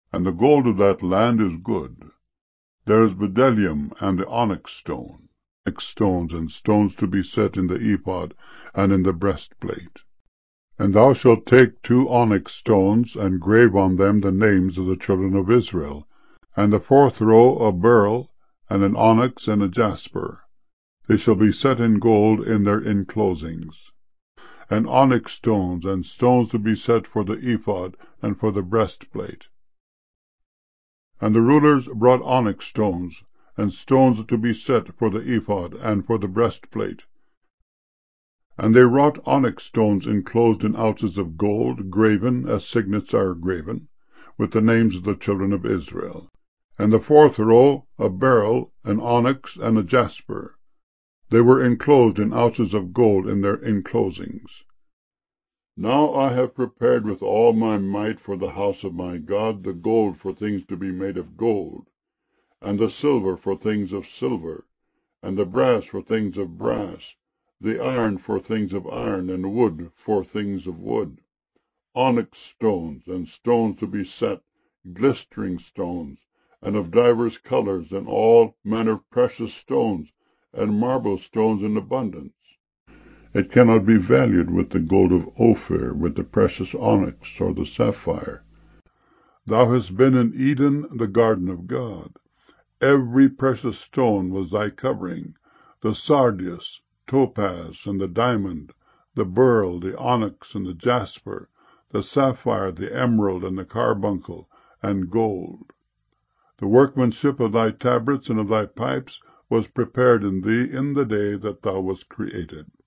And the gold of that land is good. There is bdellium and the onyx stone, stones, and stones to be set in the ephod and in the breastplate. And thou shalt take 2 onyx stones, and grave on them the names of the children of Israel, and the 4th row a beryl, and an onyx, and a jasper. They shall be set in gold in their inclosings. And onyx stones, and stones to be set for the ephod and for the breastplate. And the rulers brought onyx stones, and stones to be set for the ephod and for the breastplate. And they wrought onyx stones enclosed in ounces of gold, graven, as signets are graven, with the names of the children of Israel. And the 4th row a beryl, an onyx, and a jasper. They were enclosed in ounces of gold in their enclosings. Now I have prepared with all my might for the house of my God the gold for things to be made of gold, and the silver for things of silver, and the brass for things of brass, the iron for things of iron, and wood for things of wood, onyx stones, and stones to be set, glistering stones, and of divers colors, and all manner of precious stones, and marble stones in abundance. It cannot be valued with the gold of Ophir, with the precious onyx, or the sapphire. Thou hast been in Eden, the garden of God. Every precious stone was thy covering, the sardius, topaz, and the diamond, the beryl, the onyx, and the jasper, the sapphire, the emerald, and the carbuncle, and gold. The workmanship of thy tabrets and of thy pipes was prepared in thee in the day that thou wast created.